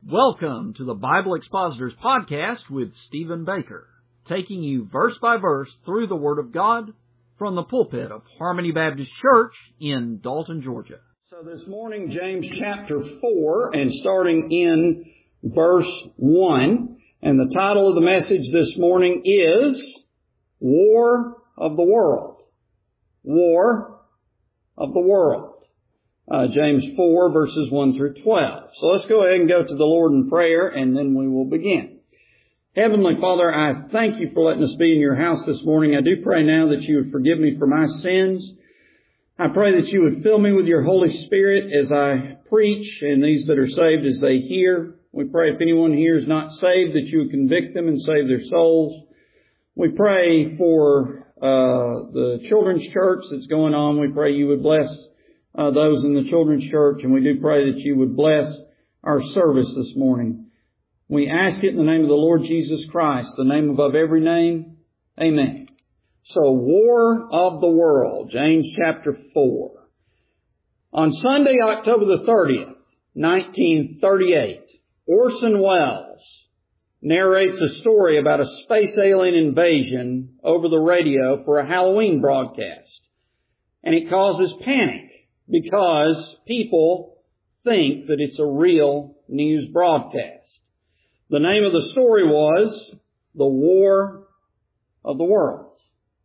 Welcome to the Bible Expositors Podcast with Stephen Baker, taking you verse by verse through the Word of God from the pulpit of Harmony Baptist Church in Dalton, Georgia. So this morning, James chapter 4, and starting in verse 1, and the title of the message this morning is War of the World. War of the World. James 4, verses 1 through 12. So let's go ahead and go to the Lord in prayer, and then we will begin. Heavenly Father, I thank you for letting us be in your house this morning. I do pray now that you would forgive me for my sins. I pray that you would fill me with your Holy Spirit as I preach, and these that are saved as they hear. We pray if anyone here is not saved, that you would convict them and save their souls. We pray for the children's church that's going on. We pray you would bless those in the children's church, and we do pray that you would bless our service this morning. We ask it in the name of the Lord Jesus Christ, the name above every name. Amen. So, War of the World, James chapter 4. On Sunday, October the 30th, 1938, Orson Welles narrates a story about a space alien invasion over the radio for a Halloween broadcast. And it causes panic, because people think that it's a real news broadcast. The name of the story was The War of the Worlds.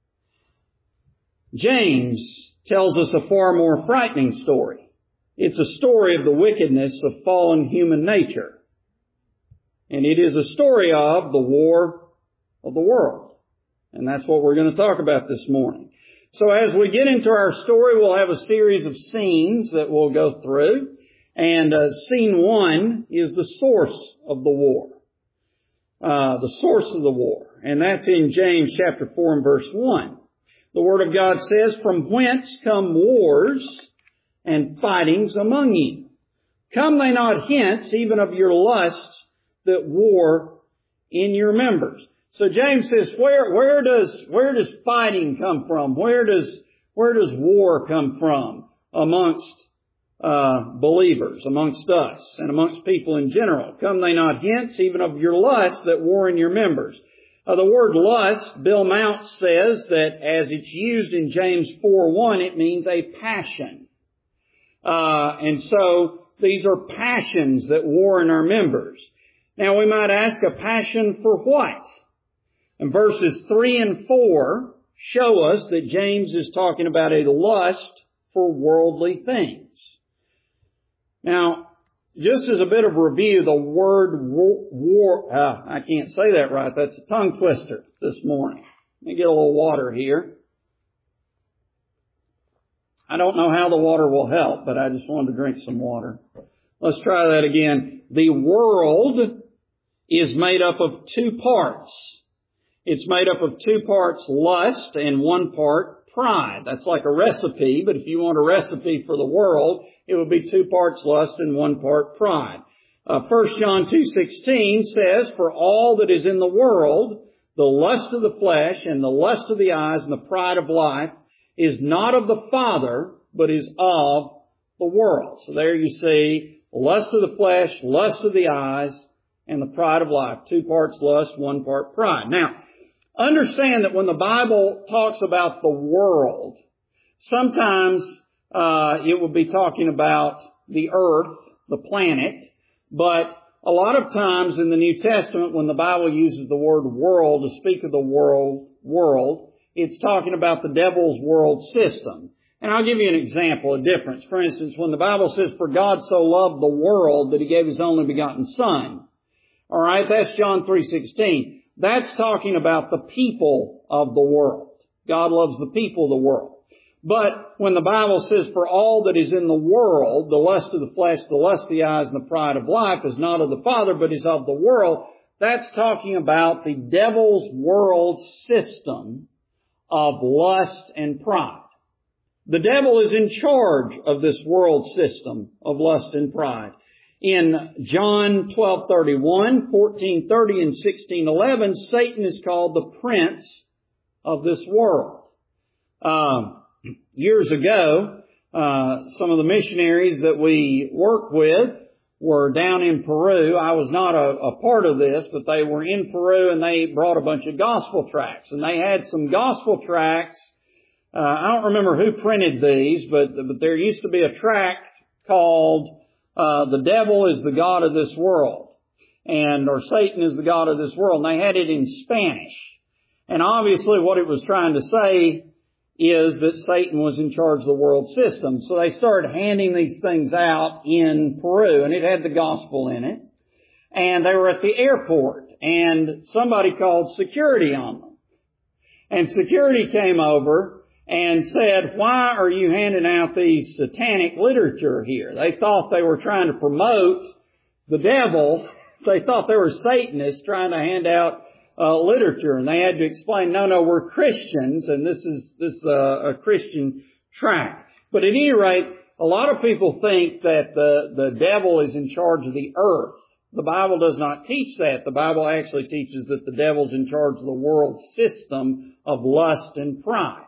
James tells us a far more frightening story. It's a story of the wickedness of fallen human nature. And it is a story of the War of the World. And that's what we're going to talk about this morning. So as we get into our story, we'll have a series of scenes that we'll go through. And scene 1 is the source of the war. The source of the war. And that's in James chapter 4 and verse 1. The Word of God says, "From whence come wars and fightings among you? Come they not hence, even of your lusts that war in your members?" So James says, where does fighting come from? Where does war come from amongst believers, amongst us, and amongst people in general? Come they not hence, even of your lusts that war in your members? The word lust, Bill Mounce says that as it's used in James 4:1, it means a passion. And so these are passions that war in our members. Now we might ask, a passion for what? And verses 3 and 4 show us that James is talking about a lust for worldly things. Now, just as a bit of review, the word war, I can't say that right. That's a tongue twister this morning. Let me get a little water here. I don't know how the water will help, but I just wanted to drink some water. Let's try that again. The world is made up of two parts. It's made up of two parts, lust, and one part, pride. That's like a recipe, but if you want a recipe for the world, it would be two parts lust and one part pride. 1 John 2:16 says, "For all that is in the world, the lust of the flesh and the lust of the eyes and the pride of life is not of the Father, but is of the world." So there you see, lust of the flesh, lust of the eyes, and the pride of life. Two parts lust, one part pride. Now, understand that when the Bible talks about the world, sometimes it will be talking about the earth, the planet, but a lot of times in the New Testament, when the Bible uses the word world to speak of the world, it's talking about the devil's world system. And I'll give you an example, a difference. For instance, when the Bible says, "For God so loved the world that He gave His only begotten Son." All right, that's John 3:16. That's talking about the people of the world. God loves the people of the world. But when the Bible says, "For all that is in the world, the lust of the flesh, the lust of the eyes, and the pride of life is not of the Father, but is of the world," that's talking about the devil's world system of lust and pride. The devil is in charge of this world system of lust and pride. In John 12:31, 14:30, and 16:11, Satan is called the prince of this world. Years ago, some of the missionaries that we work with were down in Peru. I was not a part of this, but they were in Peru and they brought a bunch of gospel tracts. And they had some gospel tracts. I don't remember who printed these, but there used to be a tract called The Devil is the God of this World, or Satan is the God of this world. And they had it in Spanish. And obviously what it was trying to say is that Satan was in charge of the world system. So they started handing these things out in Peru, and it had the gospel in it. And they were at the airport, and somebody called security on them. And security came over and said, "Why are you handing out these satanic literature here?" They thought they were trying to promote the devil. They thought they were Satanists trying to hand out literature, and they had to explain, no, we're Christians, and this is a Christian tract. But at any rate, a lot of people think that the devil is in charge of the earth. The Bible does not teach that. The Bible actually teaches that the devil's in charge of the world system of lust and pride.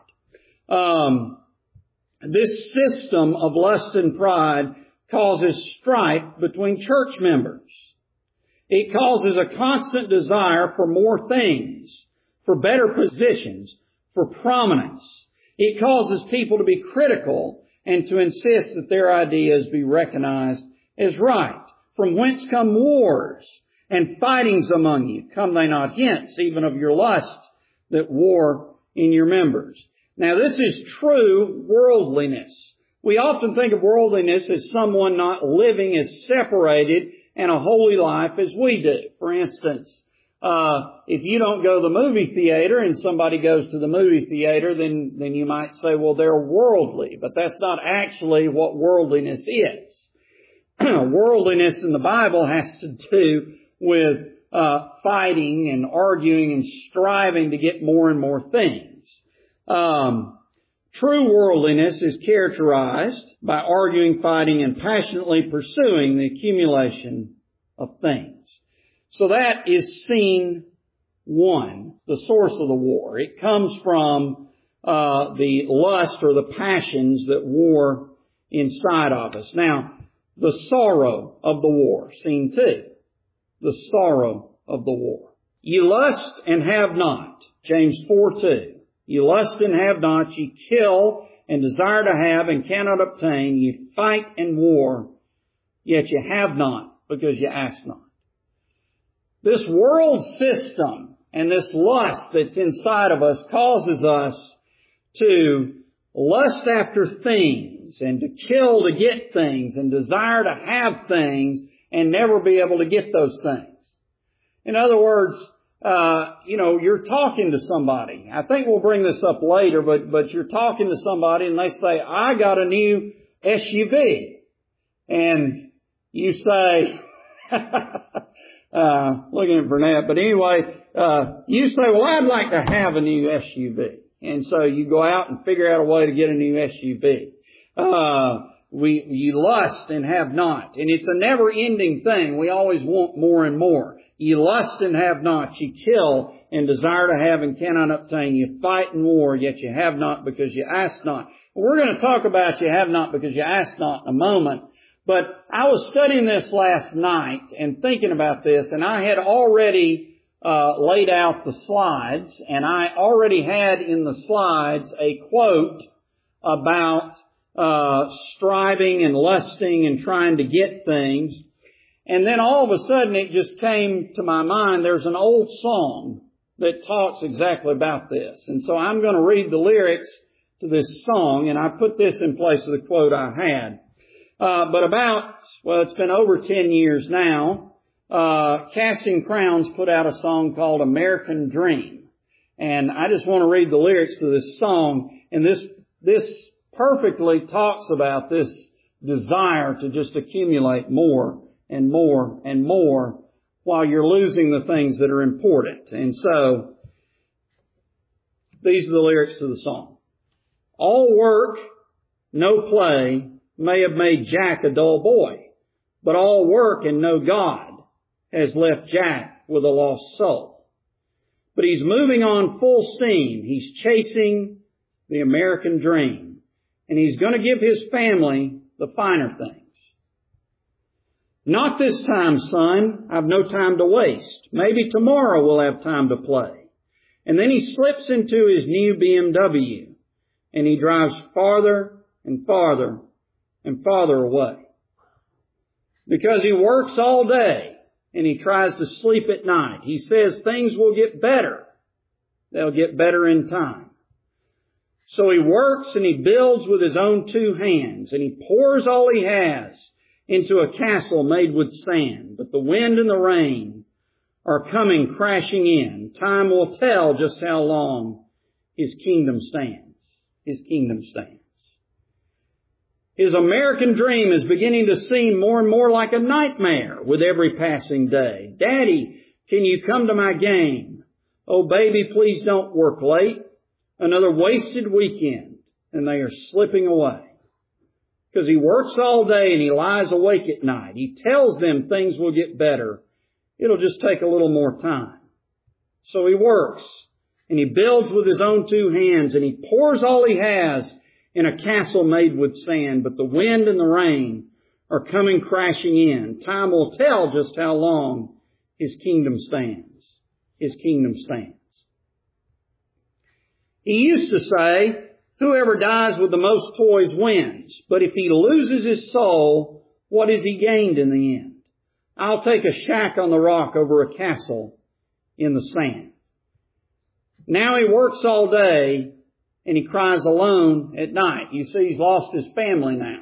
This system of lust and pride causes strife between church members. It causes a constant desire for more things, for better positions, for prominence. It causes people to be critical and to insist that their ideas be recognized as right. From whence come wars and fightings among you? Come they not hence, even of your lust that war in your members? Now this is true worldliness. We often think of worldliness as someone not living as separated and a holy life as we do. For instance, if you don't go to the movie theater and somebody goes to the movie theater, then you might say, well, they're worldly. But that's not actually what worldliness is. Worldliness in the Bible has to do with fighting and arguing and striving to get more and more things. True worldliness is characterized by arguing, fighting, and passionately pursuing the accumulation of things. So that is scene one, the source of the war. It comes from the lust or the passions that war inside of us. Now, the sorrow of the war, scene two, the sorrow of the war. You lust and have not, James 4:2. You lust and have not, you kill and desire to have and cannot obtain, you fight and war, yet you have not because you ask not. This world system and this lust that's inside of us causes us to lust after things and to kill to get things and desire to have things and never be able to get those things. In other words, you're talking to somebody. I think we'll bring this up later, but you're talking to somebody and they say, I got a new SUV. And you say, looking at Burnett, but anyway, you say, well, I'd like to have a new SUV. And so you go out and figure out a way to get a new SUV. You lust and have not. And it's a never-ending thing. We always want more and more. You lust and have not. You kill and desire to have and cannot obtain. You fight and war, yet you have not because you ask not. We're going to talk about you have not because you ask not in a moment. But I was studying this last night and thinking about this, and I had already laid out the slides, and I already had in the slides a quote about striving and lusting and trying to get things. And then all of a sudden it just came to my mind, there's an old song that talks exactly about this. And so I'm going to read the lyrics to this song, and I put this in place of the quote I had. It's been over 10 years now, Casting Crowns put out a song called American Dream. And I just want to read the lyrics to this song, and this perfectly talks about this desire to just accumulate more and more and more while you're losing the things that are important. And so, these are the lyrics to the song. All work, no play, may have made Jack a dull boy, but all work and no God has left Jack with a lost soul. But he's moving on full steam. He's chasing the American dream, and he's going to give his family the finer things. Not this time, son. I've no time to waste. Maybe tomorrow we'll have time to play. And then he slips into his new BMW and he drives farther and farther and farther away. Because he works all day and he tries to sleep at night. He says things will get better. They'll get better in time. So he works and he builds with his own two hands and he pours all he has into a castle made with sand. But the wind and the rain are coming crashing in. Time will tell just how long his kingdom stands. His kingdom stands. His American dream is beginning to seem more and more like a nightmare with every passing day. Daddy, can you come to my game? Oh, baby, please don't work late. Another wasted weekend. And they are slipping away. Because he works all day and he lies awake at night. He tells them things will get better. It'll just take a little more time. So he works and he builds with his own two hands and he pours all he has in a castle made with sand. But the wind and the rain are coming crashing in. Time will tell just how long his kingdom stands. His kingdom stands. He used to say, whoever dies with the most toys wins. But if he loses his soul, what has he gained in the end? I'll take a shack on the rock over a castle in the sand. Now he works all day and he cries alone at night. You see, he's lost his family now.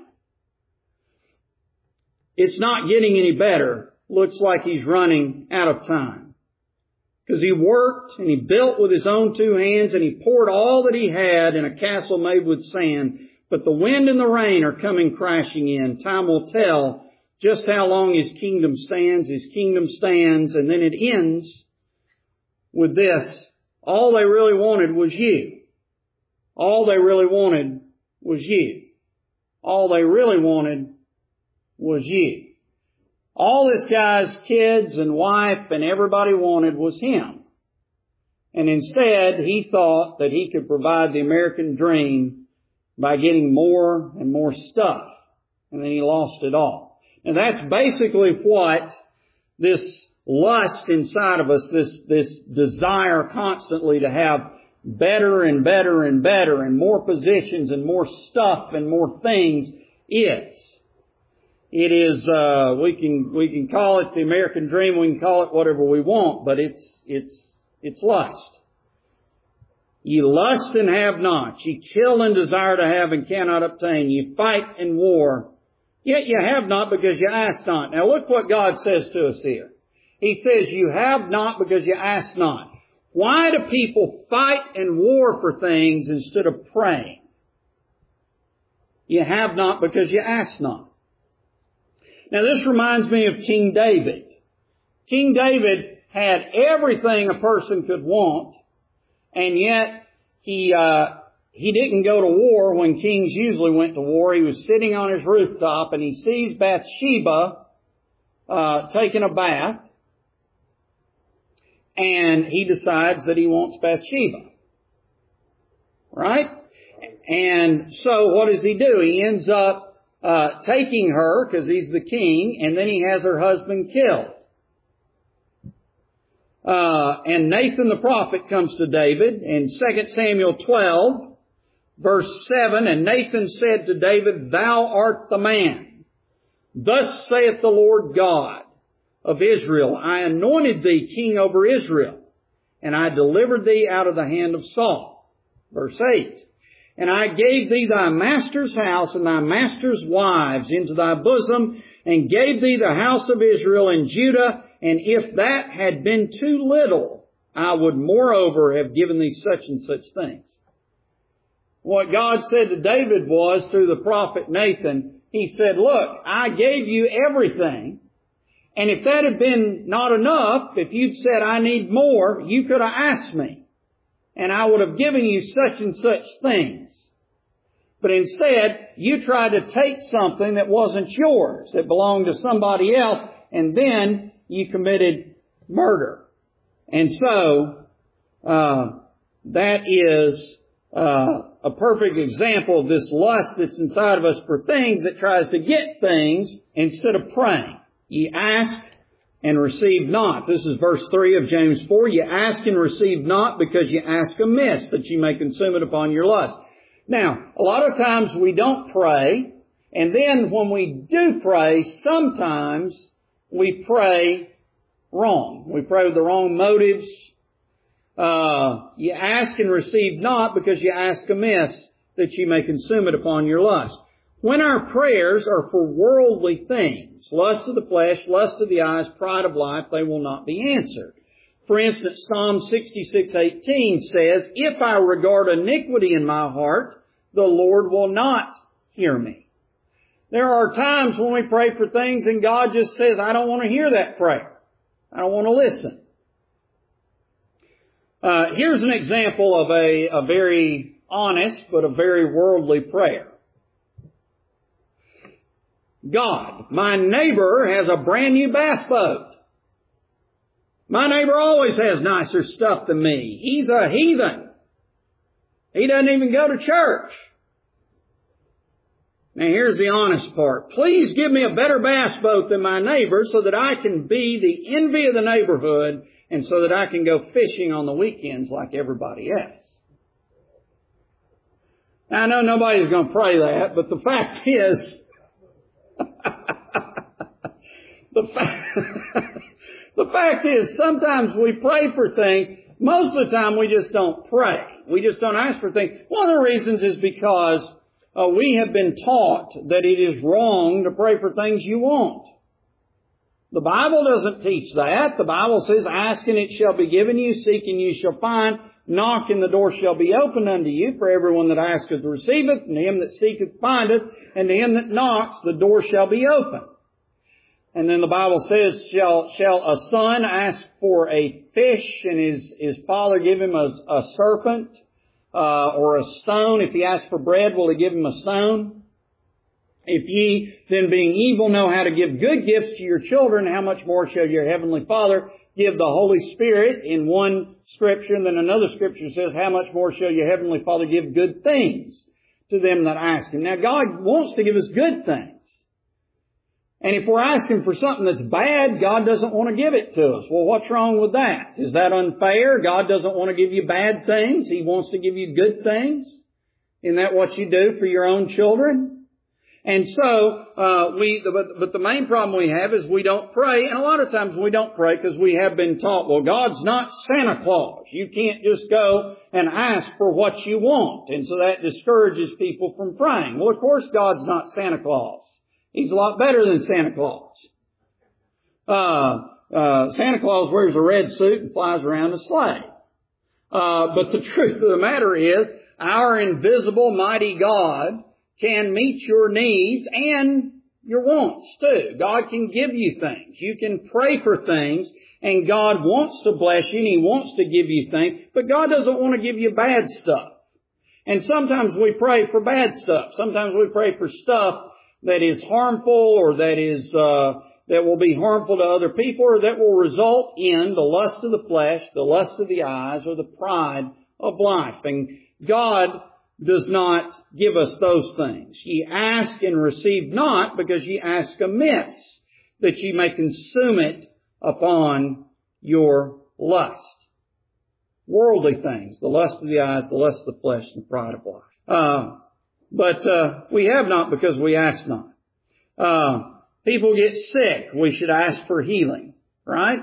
It's not getting any better. Looks like he's running out of time. Because he worked and he built with his own two hands and he poured all that he had in a castle made with sand. But the wind and the rain are coming crashing in. Time will tell just how long his kingdom stands. His kingdom stands, and then it ends with this. All they really wanted was you. All they really wanted was you. All they really wanted was you. All this guy's kids and wife and everybody wanted was him. And instead, he thought that he could provide the American dream by getting more and more stuff. And then he lost it all. And that's basically what this lust inside of us, this desire constantly to have better and better and better and more positions and more stuff and more things is. It is, we can call it the American dream, we can call it whatever we want, but it's lust. You lust and have not. You kill and desire to have and cannot obtain. You fight in war, yet you have not because you ask not. Now look what God says to us here. He says you have not because you ask not. Why do people fight and war for things instead of praying? You have not because you ask not. Now this reminds me of King David. King David had everything a person could want, and yet he didn't go to war when kings usually went to war. He was sitting on his rooftop and he sees Bathsheba taking a bath, and he decides that he wants Bathsheba. Right? And so what does he do? He ends up taking her because he's the king, and then he has her husband killed. And Nathan the prophet comes to David in 2 Samuel 12, verse 7, and Nathan said to David, Thou art the man. Thus saith the Lord God of Israel, I anointed thee king over Israel, and I delivered thee out of the hand of Saul. Verse 8. And I gave thee thy master's house and thy master's wives into thy bosom, and gave thee the house of Israel and Judah, and if that had been too little, I would moreover have given thee such and such things. What God said to David was, through the prophet Nathan, He said, look, I gave you everything, and if that had been not enough, if you'd said, I need more, you could have asked me, and I would have given you such and such things. But instead, you tried to take something that wasn't yours, that belonged to somebody else, and then you committed murder. And so, that is a perfect example of this lust that's inside of us for things that tries to get things instead of praying. Ye ask and receive not. This is verse 3 of James 4. Ye ask and receive not because ye ask amiss, that ye may consume it upon your lust. Now, a lot of times we don't pray, and then when we do pray, sometimes we pray wrong. We pray with the wrong motives. Ye ask and receive not because ye ask amiss, that ye may consume it upon your lust. When our prayers are for worldly things, lust of the flesh, lust of the eyes, pride of life, they will not be answered. For instance, Psalm 66:18 says, If I regard iniquity in my heart, the Lord will not hear me. There are times when we pray for things and God just says, I don't want to hear that prayer. I don't want to listen. Here's an example of a very honest but a very worldly prayer. God, my neighbor has a brand new bass boat. My neighbor always has nicer stuff than me. He's a heathen. He doesn't even go to church. Now here's the honest part. Please give me a better bass boat than my neighbor so that I can be the envy of the neighborhood and so that I can go fishing on the weekends like everybody else. Now I know nobody's going to pray that, but the fact is, the fact is, sometimes we pray for things. Most of the time, we just don't pray. We just don't ask for things. One of the reasons is because we have been taught that it is wrong to pray for things you want. The Bible doesn't teach that. The Bible says, ask and it shall be given you, seek and you shall find, knock and the door shall be opened unto you. For everyone that asketh receiveth, and to him that seeketh findeth, and to him that knocks the door shall be opened. And then the Bible says, shall a son ask for a fish and his father give him a serpent or a stone? If he asks for bread, will he give him a stone? If ye then being evil know how to give good gifts to your children, how much more shall your heavenly Father give the Holy Spirit? In one scripture, and then another scripture says, how much more shall your heavenly Father give good things to them that ask him? Now God wants to give us good things. And if we're asking for something that's bad, God doesn't want to give it to us. Well, what's wrong with that? Is that unfair? God doesn't want to give you bad things. He wants to give you good things. Isn't that what you do for your own children? And so, but the main problem we have is we don't pray. And a lot of times we don't pray because we have been taught, well, God's not Santa Claus. You can't just go and ask for what you want. And so that discourages people from praying. Well, of course, God's not Santa Claus. He's a lot better than Santa Claus. Santa Claus wears a red suit and flies around a sleigh. But the truth of the matter is, our invisible, mighty God can meet your needs and your wants too. God can give you things. You can pray for things, and God wants to bless you, and He wants to give you things, but God doesn't want to give you bad stuff. And sometimes we pray for bad stuff. Sometimes we pray for stuff that is harmful, or that will be harmful to other people, or that will result in the lust of the flesh, the lust of the eyes, or the pride of life. And God does not give us those things. Ye ask and receive not, because ye ask amiss, that ye may consume it upon your lust. Worldly things, the lust of the eyes, the lust of the flesh, and the pride of life. But we have not because we ask not. People get sick. We should ask for healing, right?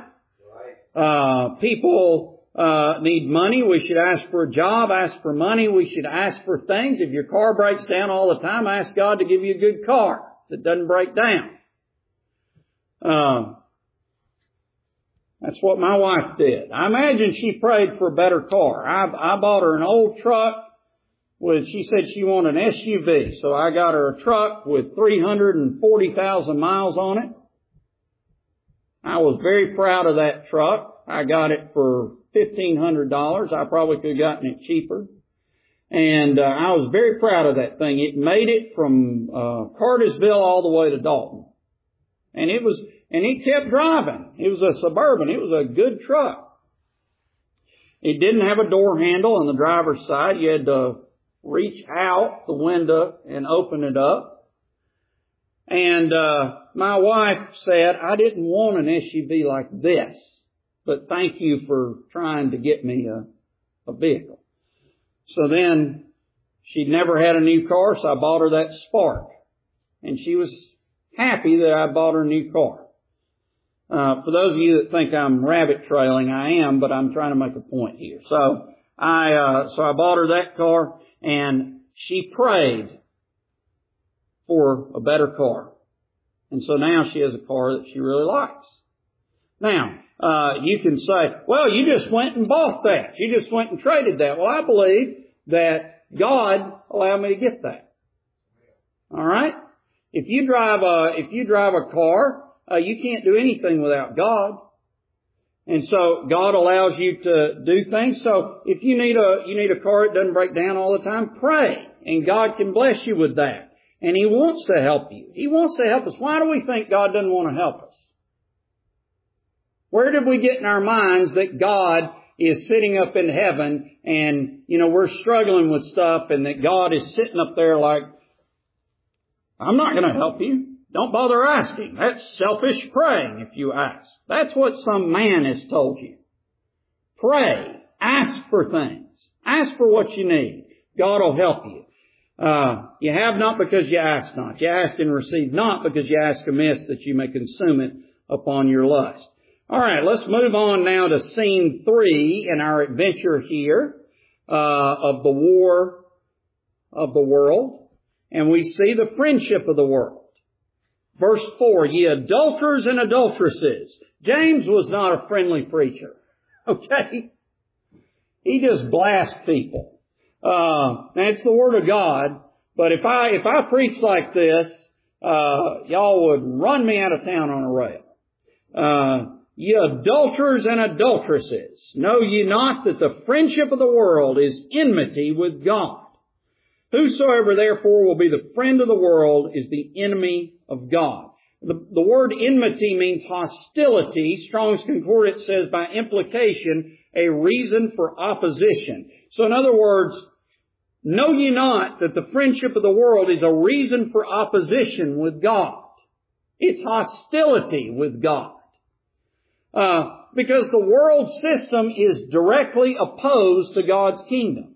People need money. We should ask for a job, ask for money. We should ask for things. If your car breaks down all the time, ask God to give you a good car that doesn't break down. That's what my wife did. I imagine she prayed for a better car. I bought her an old truck. She said she wanted an SUV, so I got her a truck with 340,000 miles on it. I was very proud of that truck. I got it for $1,500. I probably could have gotten it cheaper. And I was very proud of that thing. It made it from Cartersville all the way to Dalton. And it kept driving. It was a Suburban. It was a good truck. It didn't have a door handle on the driver's side. You had to reach out the window and open it up. And my wife said, I didn't want an SUV like this, but thank you for trying to get me a vehicle. So then she'd never had a new car, so I bought her that Spark. And she was happy that I bought her a new car. For those of you that think I'm rabbit trailing, I am, but I'm trying to make a point here. So I bought her that car, and she prayed for a better car. And so now she has a car that she really likes. Now, you can say, well, you just went and bought that. You just went and traded that. Well, I believe that God allowed me to get that. All right? If you drive a car, you can't do anything without God. And so God allows you to do things. So if you need a car that doesn't break down all the time, pray. And God can bless you with that. And He wants to help you. He wants to help us. Why do we think God doesn't want to help us? Where did we get in our minds that God is sitting up in heaven and, we're struggling with stuff and that God is sitting up there like, I'm not going to help you. Don't bother asking. That's selfish praying if you ask. That's what some man has told you. Pray. Ask for things. Ask for what you need. God will help you. You have not because you ask not. You ask and receive not because you ask amiss that you may consume it upon your lust. All right, let's move on now to scene 3 in our adventure here of the war of the world. And we see the friendship of the world. Verse 4, ye adulterers and adulteresses. James was not a friendly preacher. Okay? He just blasts people. That's the Word of God. But if I preach like this, y'all would run me out of town on a rail. Ye adulterers and adulteresses, know ye not that the friendship of the world is enmity with God? Whosoever therefore will be the friend of the world is the enemy of God. The word enmity means hostility. Strong's Concordance says by implication a reason for opposition. So in other words, know ye not that the friendship of the world is a reason for opposition with God? It's hostility with God. Because the world system is directly opposed to God's kingdom.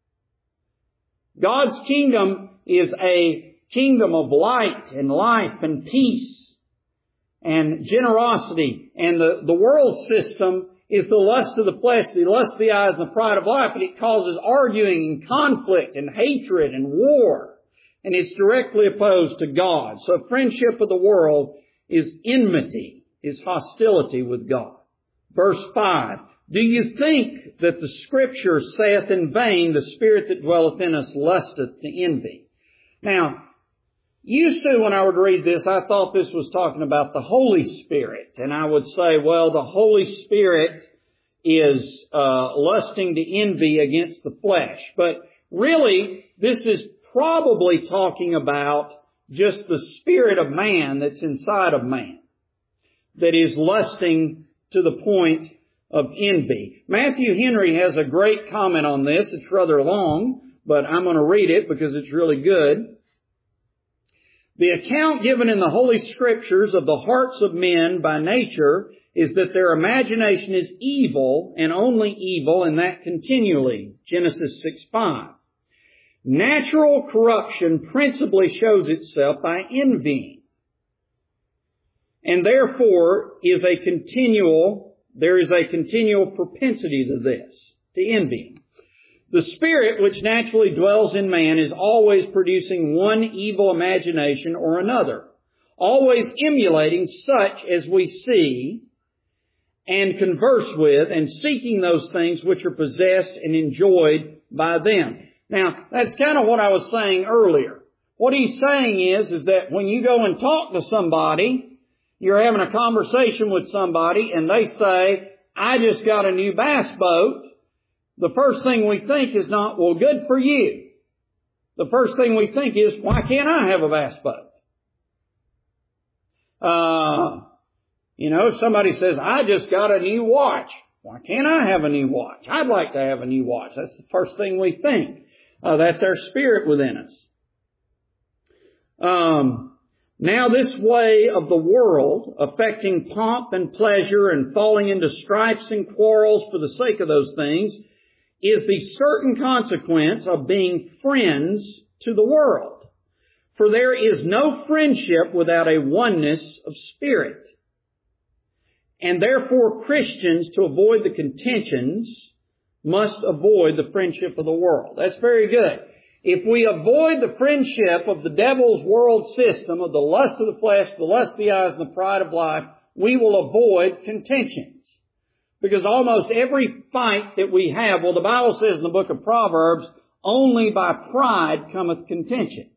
God's kingdom is a kingdom of light and life and peace and generosity. And the world system is the lust of the flesh, the lust of the eyes, and the pride of life. And it causes arguing and conflict and hatred and war. And it's directly opposed to God. So friendship of the world is enmity, is hostility with God. Verse 5, do you think that the Scripture saith in vain, the Spirit that dwelleth in us lusteth to envy? Now, used to when I would read this, I thought this was talking about the Holy Spirit. And I would say, well, the Holy Spirit is lusting to envy against the flesh. But really, this is probably talking about just the spirit of man that's inside of man that is lusting to the point of envy. Matthew Henry has a great comment on this. It's rather long, but I'm going to read it because it's really good. The account given in the Holy Scriptures of the hearts of men by nature is that their imagination is evil and only evil, and that continually. Genesis 6:5. Natural corruption principally shows itself by envying. And therefore there is a continual propensity to this, to envying. The spirit which naturally dwells in man is always producing one evil imagination or another, always emulating such as we see and converse with and seeking those things which are possessed and enjoyed by them. Now, that's kind of what I was saying earlier. What he's saying is that when you go and talk to somebody, you're having a conversation with somebody and they say, I just got a new bass boat. The first thing we think is not, well, good for you. The first thing we think is, why can't I have a bass boat? If somebody says, I just got a new watch. Why can't I have a new watch? I'd like to have a new watch. That's the first thing we think. That's our spirit within us. Now this way of the world, affecting pomp and pleasure and falling into strifes and quarrels for the sake of those things, is the certain consequence of being friends to the world. For there is no friendship without a oneness of spirit. And therefore Christians, to avoid the contentions, must avoid the friendship of the world. That's very good. If we avoid the friendship of the devil's world system, of the lust of the flesh, the lust of the eyes, and the pride of life, we will avoid contentions. Because almost every fight that we have, well, the Bible says in the book of Proverbs, only by pride cometh contention.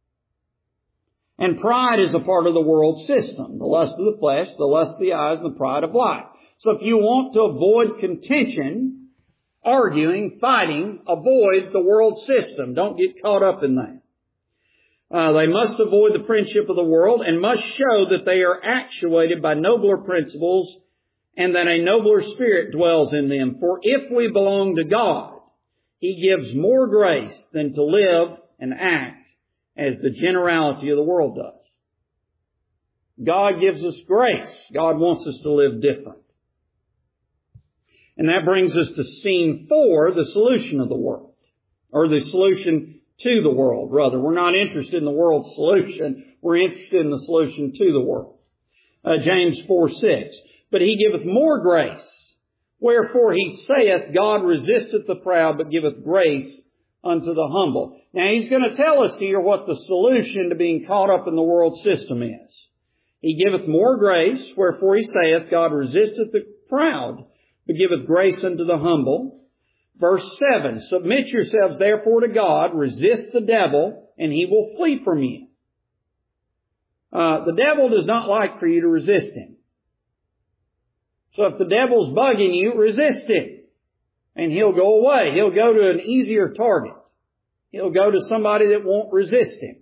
And pride is a part of the world system. The lust of the flesh, the lust of the eyes, and the pride of life. So if you want to avoid contention, arguing, fighting, avoid the world system. Don't get caught up in that. They must avoid the friendship of the world and must show that they are actuated by nobler principles and that a nobler spirit dwells in them. For if we belong to God, He gives more grace than to live and act as the generality of the world does. God gives us grace. God wants us to live different. And that brings us to scene 4, the solution of the world. Or the solution to the world, rather. We're not interested in the world's solution. We're interested in the solution to the world. James 4:6. But He giveth more grace. Wherefore He saith, God resisteth the proud, but giveth grace unto the humble. Now He's going to tell us here what the solution to being caught up in the world system is. He giveth more grace. Wherefore He saith, God resisteth the proud, but giveth grace unto the humble. Verse 7, submit yourselves therefore to God, resist the devil, and he will flee from you. The devil does not like for you to resist him. So if the devil's bugging you, resist him, and he'll go away. He'll go to an easier target. He'll go to somebody that won't resist him.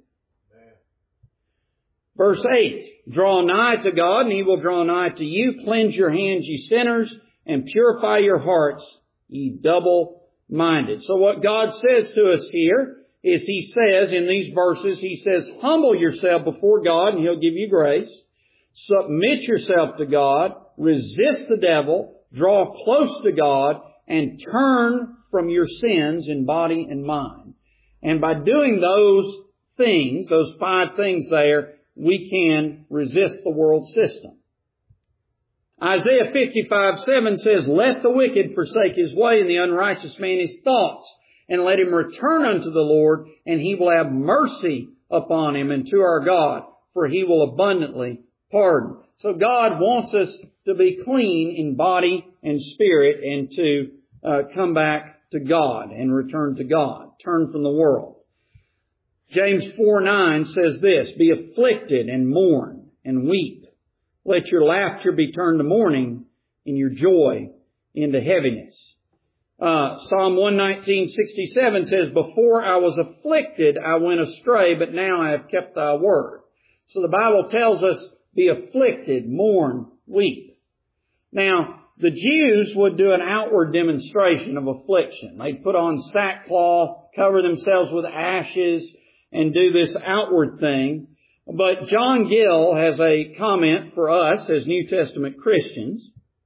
Verse 8, draw nigh to God, and He will draw nigh to you. Cleanse your hands, ye sinners, and purify your hearts, ye double-minded. So what God says to us here is He says in these verses, He says, humble yourself before God and He'll give you grace. Submit yourself to God. Resist the devil. Draw close to God and turn from your sins in body and mind. And by doing those things, those 5 things there, we can resist the world system. Isaiah 55:7 says, let the wicked forsake his way and the unrighteous man his thoughts, and let him return unto the Lord, and He will have mercy upon him and to our God, for He will abundantly pardon. So God wants us to be clean in body and spirit and to come back to God and return to God. Turn from the world. James 4:9 says this, be afflicted and mourn and weep. Let your laughter be turned to mourning and your joy into heaviness. Psalm 119:67 says, before I was afflicted, I went astray, but now I have kept Thy word. So the Bible tells us, be afflicted, mourn, weep. Now, the Jews would do an outward demonstration of affliction. They'd put on sackcloth, cover themselves with ashes, and do this outward thing. But John Gill has a comment for us as New Testament Christians.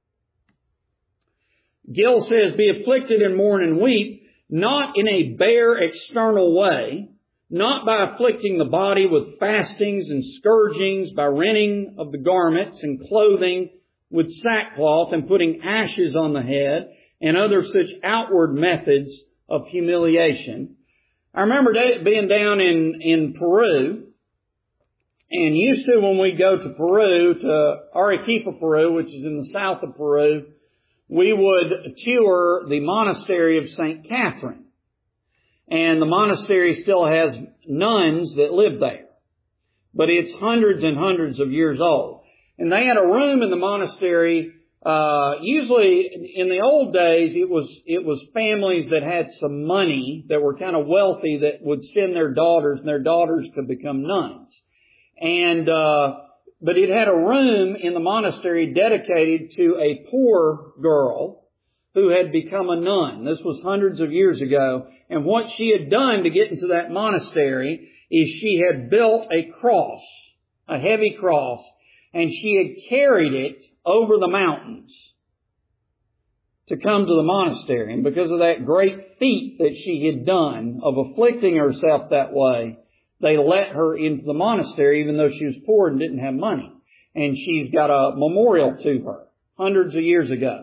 Gill says, be afflicted and mourn and weep, not in a bare external way, not by afflicting the body with fastings and scourgings, by rending of the garments and clothing with sackcloth and putting ashes on the head and other such outward methods of humiliation. I remember being down in Peru, and used to when we go to Peru, to Arequipa, Peru, which is in the south of Peru, we would tour the monastery of St. Catherine. And the monastery still has nuns that live there. But it's hundreds and hundreds of years old. And they had a room in the monastery. Usually in the old days, it was families that had some money that were kind of wealthy that would send their daughters, and their daughters could become nuns. And, but it had a room in the monastery dedicated to a poor girl who had become a nun. This was hundreds of years ago. And what she had done to get into that monastery is she had built a cross a heavy cross, and she had carried it over the mountains to come to the monastery. And because of that great feat that she had done of afflicting herself that way, they let her into the monastery even though she was poor and didn't have money. And she's got a memorial to her hundreds of years ago.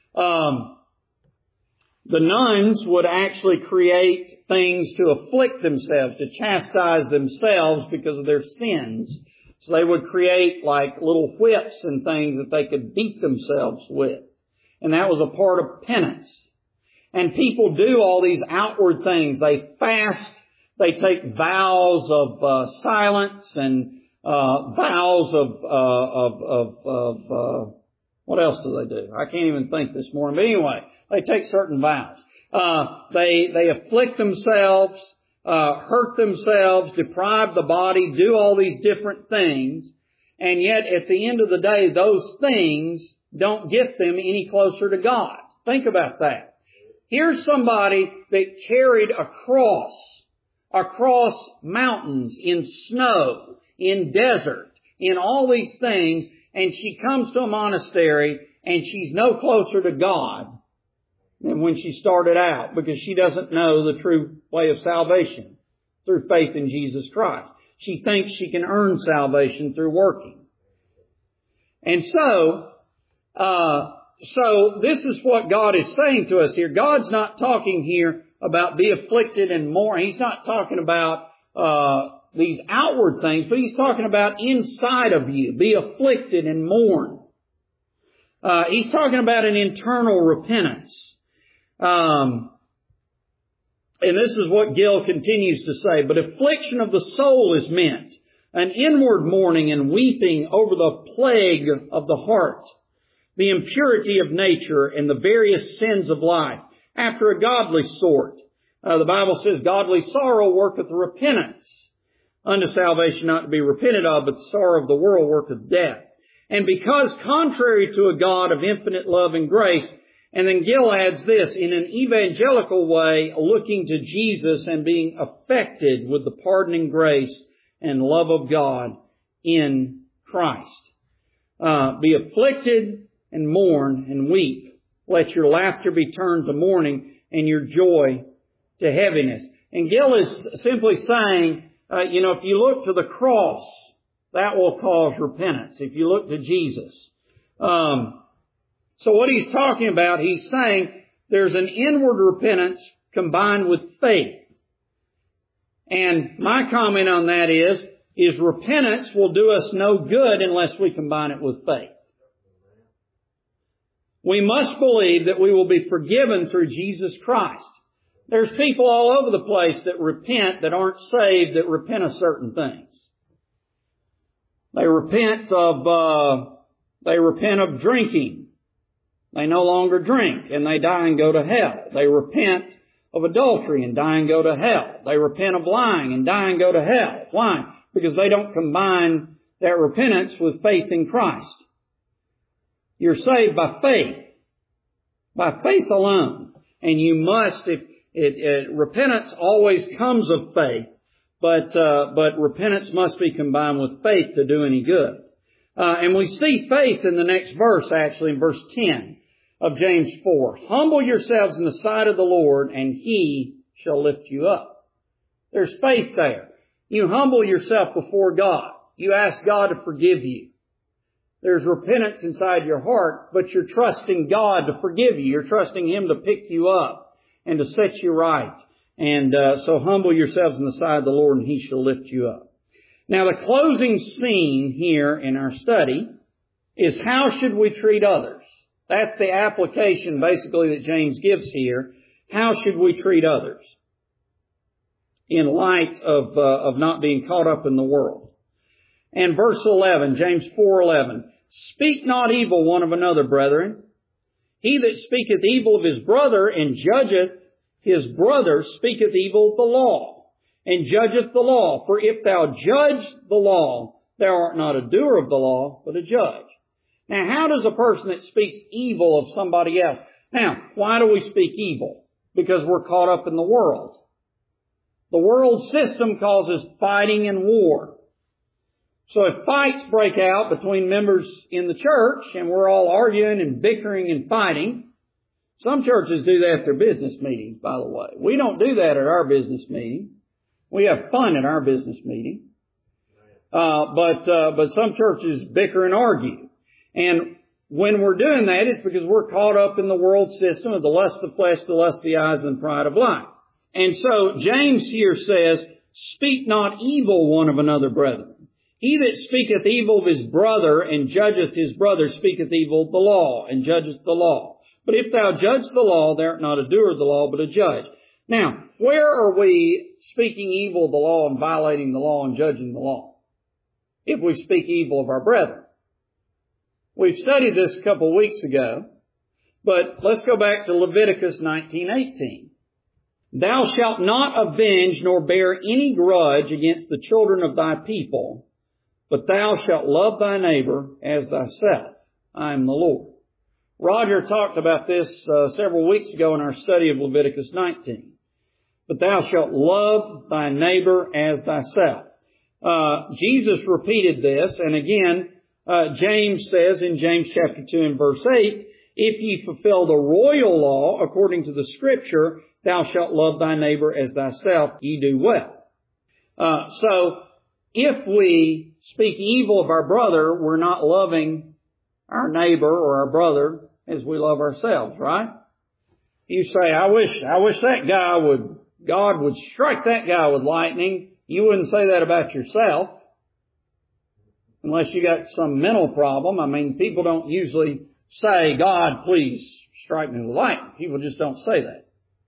The nuns would actually create things to afflict themselves, to chastise themselves because of their sins. So they would create like little whips and things that they could beat themselves with. And that was a part of penance. And people do all these outward things. They fast. They take vows of silence and vows of what else do they do? I can't even think this morning. But anyway, they take certain vows. They afflict themselves, hurt themselves, deprive the body, do all these different things. And yet at the end of the day, those things don't get them any closer to God. Think about that. Here's somebody that carried across mountains, in snow, in desert, in all these things, and she comes to a monastery and she's no closer to God than when she started out, because she doesn't know the true way of salvation through faith in Jesus Christ. She thinks she can earn salvation through working. And so this is what God is saying to us here. God's not talking here about be afflicted and mourn. He's not talking about these outward things, but He's talking about inside of you. Be afflicted and mourn. He's talking about an internal repentance. And this is what Gill continues to say. But affliction of the soul is meant, an inward mourning and weeping over the plague of the heart, the impurity of nature and the various sins of life, after a godly sort. The Bible says, godly sorrow worketh repentance unto salvation, not to be repented of, but the sorrow of the world worketh death. And because contrary to a God of infinite love and grace, and then Gill adds this, in an evangelical way, looking to Jesus and being affected with the pardoning grace and love of God in Christ. Be afflicted and mourn and weep. Let your laughter be turned to mourning and your joy to heaviness. And Gill is simply saying, if you look to the cross, that will cause repentance. If you look to Jesus. So what he's talking about, he's saying there's an inward repentance combined with faith. And my comment on that is repentance will do us no good unless we combine it with faith. We must believe that we will be forgiven through Jesus Christ. There's people all over the place that repent, that aren't saved, that repent of certain things. They repent of drinking. They no longer drink and they die and go to hell. They repent of adultery and die and go to hell. They repent of lying and die and go to hell. Why? Because they don't combine that repentance with faith in Christ. You're saved by faith. By faith alone. And you must, repentance always comes of faith, but repentance must be combined with faith to do any good. And we see faith in the next verse, actually, in verse 10 of James 4. Humble yourselves in the sight of the Lord, and He shall lift you up. There's faith there. You humble yourself before God. You ask God to forgive you. There's repentance inside your heart, but you're trusting God to forgive you. You're trusting Him to pick you up and to set you right. And so humble yourselves in the sight of the Lord, and He shall lift you up. Now, the closing scene here in our study is how should we treat others? That's the application, basically, that James gives here. How should we treat others in light of not being caught up in the world? And verse 11, James 4:11, speak not evil one of another, brethren. He that speaketh evil of his brother and judgeth his brother speaketh evil of the law, and judgeth the law. For if thou judge the law, thou art not a doer of the law, but a judge. Now, how does a person that speaks evil of somebody else? Now, why do we speak evil? Because we're caught up in the world. The world system causes fighting and war. So if fights break out between members in the church and we're all arguing and bickering and fighting, some churches do that at their business meetings, by the way. We don't do that at our business meeting. We have fun at our business meeting. But some churches bicker and argue. And when we're doing that, it's because we're caught up in the world system of the lust of the flesh, the lust of the eyes, and pride of life. And so James here says, speak not evil one of another, brethren. He that speaketh evil of his brother and judgeth his brother speaketh evil of the law and judgeth the law. But if thou judge the law, thou art not a doer of the law, but a judge. Now, where are we speaking evil of the law and violating the law and judging the law? If we speak evil of our brethren. We've studied this a couple of weeks ago, but let's go back to Leviticus 19:18. Thou shalt not avenge nor bear any grudge against the children of thy people, but thou shalt love thy neighbor as thyself. I am the Lord. Roger talked about this several weeks ago in our study of Leviticus 19. But thou shalt love thy neighbor as thyself. Jesus repeated this, and again, James says in James chapter 2 and verse 8, if ye fulfill the royal law according to the Scripture, thou shalt love thy neighbor as thyself, ye do well. So, if we speak evil of our brother, we're not loving our neighbor or our brother as we love ourselves, right? You say, I wish that guy God would strike that guy with lightning. You wouldn't say that about yourself. Unless you got some mental problem. I mean, people don't usually say, God, please strike me with lightning. People just don't say that.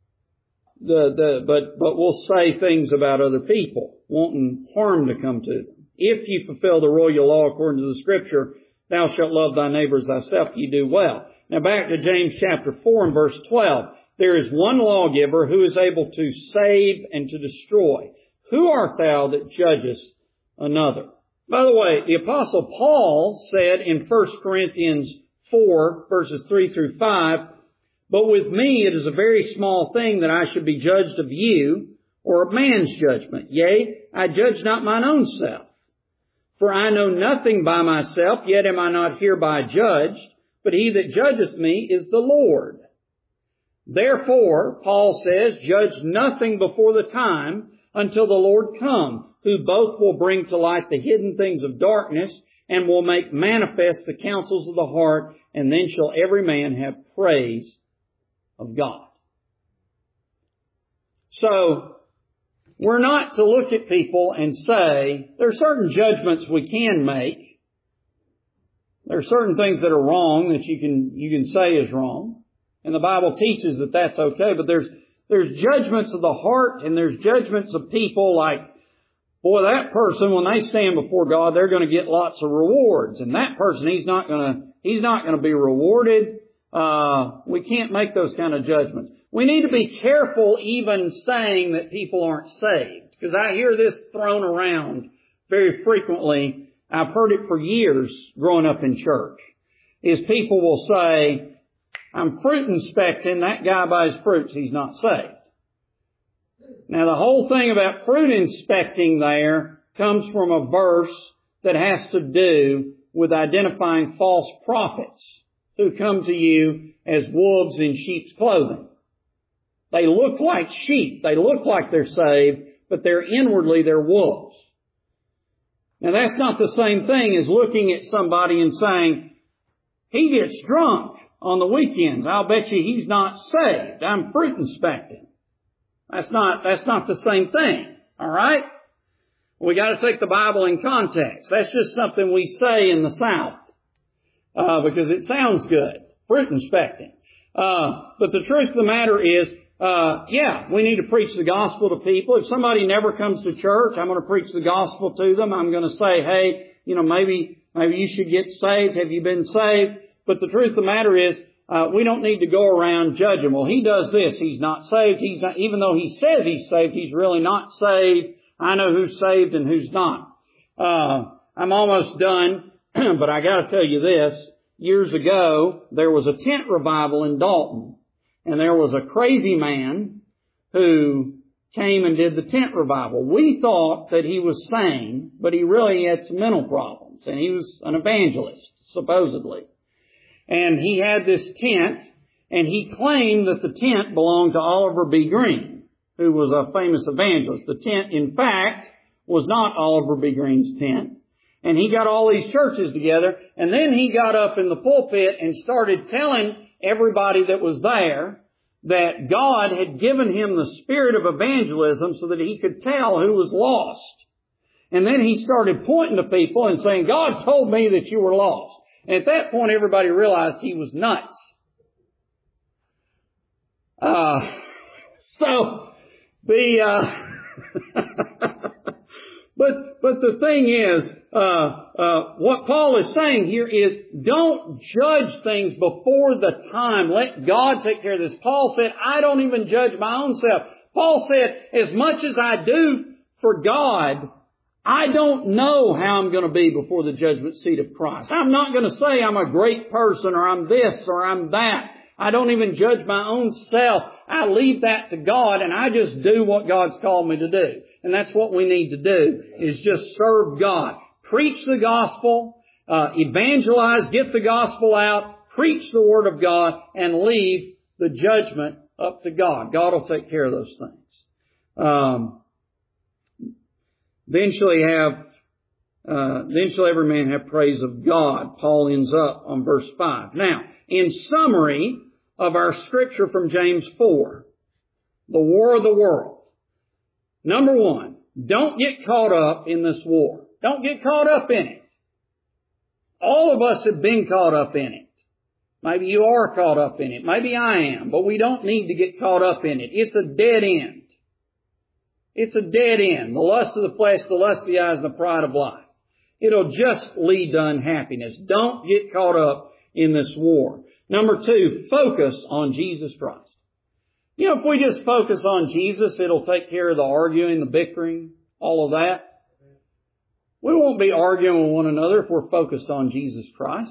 But we'll say things about other people, wanting harm to come to them. If you fulfill the royal law according to the Scripture, thou shalt love thy neighbor as thyself, ye do well. Now back to James chapter 4 and verse 12. There is one lawgiver who is able to save and to destroy. Who art thou that judgest another? By the way, the Apostle Paul said in 1 Corinthians 4 verses 3 through 5, but with me it is a very small thing that I should be judged of you, or of man's judgment. Yea, I judge not mine own self. For I know nothing by myself, yet am I not hereby judged, but he that judgeth me is the Lord. Therefore, Paul says, judge nothing before the time until the Lord come, who both will bring to light the hidden things of darkness and will make manifest the counsels of the heart, and then shall every man have praise of God. So, we're not to look at people and say, there are certain judgments we can make. There are certain things that are wrong that you can say is wrong. And the Bible teaches that that's okay, but there's judgments of the heart and there's judgments of people like, boy, that person, when they stand before God, they're going to get lots of rewards. And that person, he's not going to be rewarded. We can't make those kind of judgments. We need to be careful even saying that people aren't saved. Because I hear this thrown around very frequently. I've heard it for years growing up in church. Is people will say, I'm fruit inspecting, that guy buys fruits, he's not saved. Now the whole thing about fruit inspecting there comes from a verse that has to do with identifying false prophets who come to you as wolves in sheep's clothing. They look like sheep. They look like they're saved, but inwardly they're wolves. Now that's not the same thing as looking at somebody and saying, he gets drunk on the weekends. I'll bet you he's not saved. I'm fruit inspecting. That's not the same thing. All right? We got to take the Bible in context. That's just something we say in the South, because it sounds good. Fruit inspecting. But the truth of the matter is, we need to preach the gospel to people. If somebody never comes to church, I'm going to preach the gospel to them. I'm going to say, hey, maybe you should get saved. Have you been saved? But the truth of the matter is, we don't need to go around judging. Well, he does this. He's not saved. He's not, even though he says he's saved, he's really not saved. I know who's saved and who's not. I'm almost done, but I got to tell you this. Years ago, there was a tent revival in Dalton. And there was a crazy man who came and did the tent revival. We thought that he was sane, but he really had some mental problems. And he was an evangelist, supposedly. And he had this tent, and he claimed that the tent belonged to Oliver B. Green, who was a famous evangelist. The tent, in fact, was not Oliver B. Green's tent. And he got all these churches together, and then he got up in the pulpit and started telling everybody that was there that God had given him the spirit of evangelism so that he could tell who was lost. And then he started pointing to people and saying, God told me that you were lost. And at that point, everybody realized he was nuts. But the thing is, what Paul is saying here is, don't judge things before the time. Let God take care of this. Paul said, I don't even judge my own self. Paul said, as much as I do for God, I don't know how I'm going to be before the judgment seat of Christ. I'm not going to say I'm a great person or I'm this or I'm that. I don't even judge my own self. I leave that to God and I just do what God's called me to do. And that's what we need to do, is just serve God. Preach the gospel, evangelize, get the gospel out, preach the Word of God, and leave the judgment up to God. God will take care of those things. Then shall every man have praise of God. Paul ends up on verse 5. Now, in summary of our scripture from James 4, the war of the world. Number one, don't get caught up in this war. Don't get caught up in it. All of us have been caught up in it. Maybe you are caught up in it. Maybe I am. But we don't need to get caught up in it. It's a dead end. It's a dead end. The lust of the flesh, the lust of the eyes, and the pride of life. It'll just lead to unhappiness. Don't get caught up in this war. Number two, focus on Jesus Christ. You know, if we just focus on Jesus, it'll take care of the arguing, the bickering, all of that. We won't be arguing with one another if we're focused on Jesus Christ.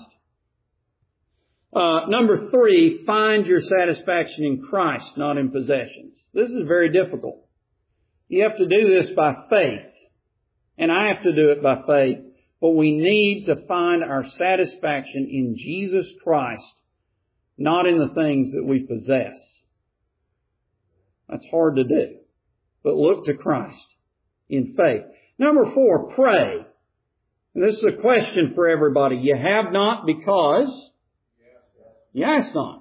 Number three, find your satisfaction in Christ, not in possessions. This is very difficult. You have to do this by faith. And I have to do it by faith. But we need to find our satisfaction in Jesus Christ, not in the things that we possess. That's hard to do. But look to Christ in faith. Number four, pray. And this is a question for everybody. You have not because you ask not.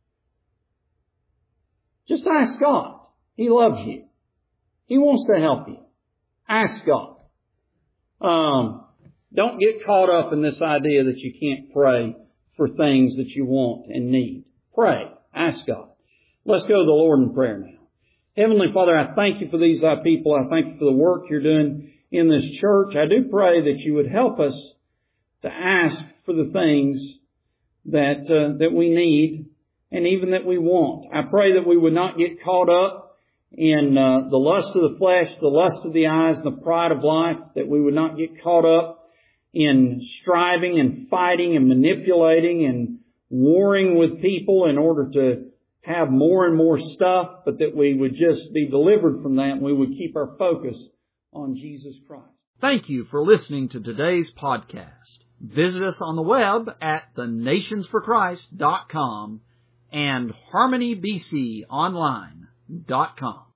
Just ask God. He loves you. He wants to help you. Ask God. Don't get caught up in this idea that you can't pray for things that you want and need. Pray. Ask God. Let's go to the Lord in prayer now. Heavenly Father, I thank you for these people. I thank you for the work you're doing in this church. I do pray that you would help us to ask for the things that we need and even that we want. I pray that we would not get caught up in the lust of the flesh, the lust of the eyes, and the pride of life, that we would not get caught up in striving and fighting and manipulating and warring with people in order to have more and more stuff, but that we would just be delivered from that and we would keep our focus on Jesus Christ. Thank you for listening to today's podcast. Visit us on the web at thenationsforchrist.com and harmonybconline.com.